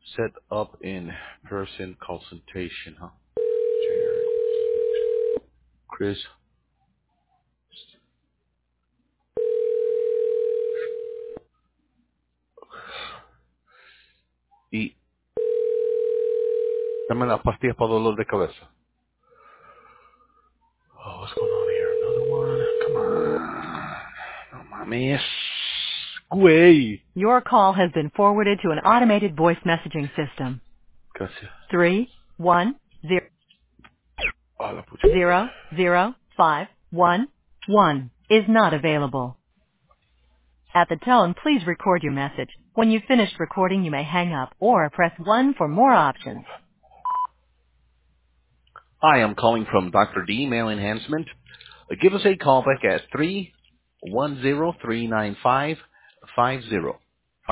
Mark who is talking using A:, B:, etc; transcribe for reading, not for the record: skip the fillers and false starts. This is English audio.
A: Set up in-person consultation, huh? Chris. Y dame la pastilla para dolor de cabeza. Oh, what's going on here? Another one? Come on. No mames. Güey.
B: Your call has been forwarded to an automated voice messaging system.
A: Gracias.
B: 3100511
A: A la pucha.
B: is not available. At the tone, please record your message. When you've finished recording, you may hang up or press 1 for more options.
A: Hi, I'm calling from Dr. D Mail Enhancement. Give us a call back at 310-395-50.